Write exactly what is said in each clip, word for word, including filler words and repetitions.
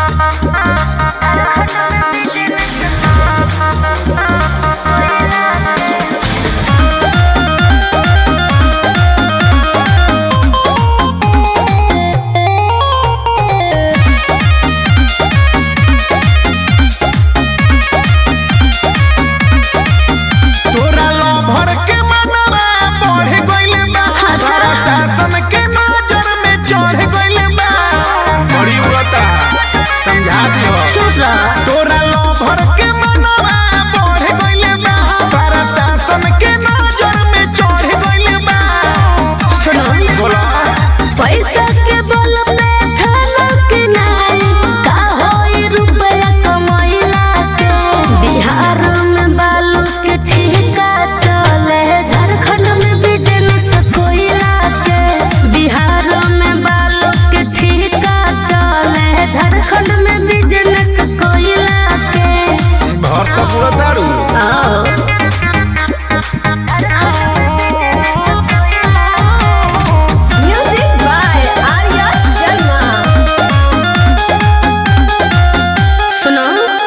तोरा लो भर के मनवा बढ़ गइले बा, तारा शासन के नजर में चढ़ गइले बा। सुनो बोला पैसा के बल पे खाना के नाई का होई रुपया कमाइला के। बिहार में बालू के ठेका चले, झारखंड में बिजनेस कोयला के। बिहार में बालू के ठेका चले, झारखंड में बिजनेस कोयला के। भर सब पूरा दारू म्यूजिक बाय आर्या शर्मा। सुनो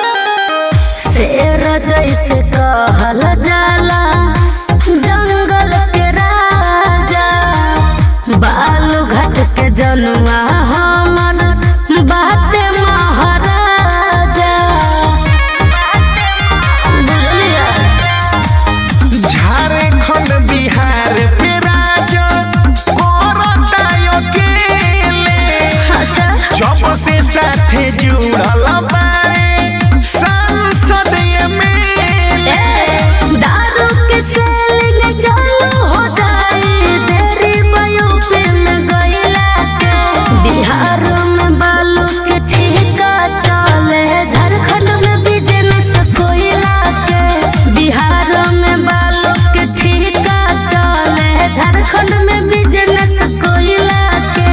शेर जैसे कहल जाला, जंगल के राजा। बालू घाट के जनुआ हमर बाते महाराजा। बुझलिया झारखंड बिहार पे राज करता अकेले। अच्छा जब से साथे जुड़ल बारे सांसद एमएलए। दारू के सेलिंग चालू हो जाए, देरी यूपी में गइला के। बिहार में बालू के ठेका चले, झारखंड में बिजनेस कोयला के। बिहार में बालू के ठेका चले, झारखंड में बिजनेस कोयला के।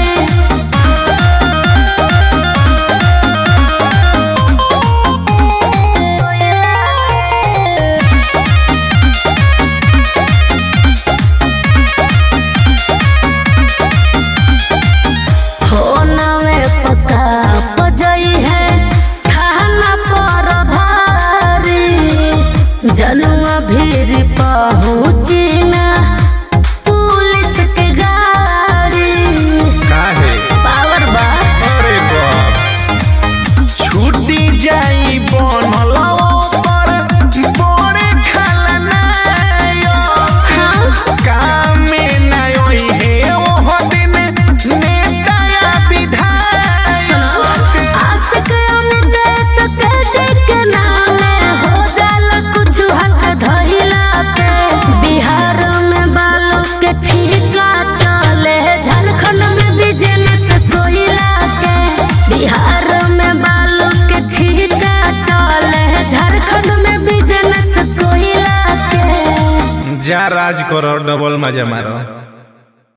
होना में पका पजई है, थाना पर भारी। जनुआ भीड़ पहुँची ना पुलिस के गाड़ी। काहे पावर बा अरे बाप छूटी जाई बनल पर बड़े खलनायक। हाँ काम में ना होई है ओह दिन नेता या विधायक। सुनो आशिक अमित के देख नामे हो जाला कुछ हक धइला पे। बिहार में बालू के ठेका चले, झारखंड में बिजनेस कोयला के। बिहार में बालू के ठेका चले, झारखंड में बिजनेस कोयला के। जा राज करो डबल मजा मारो।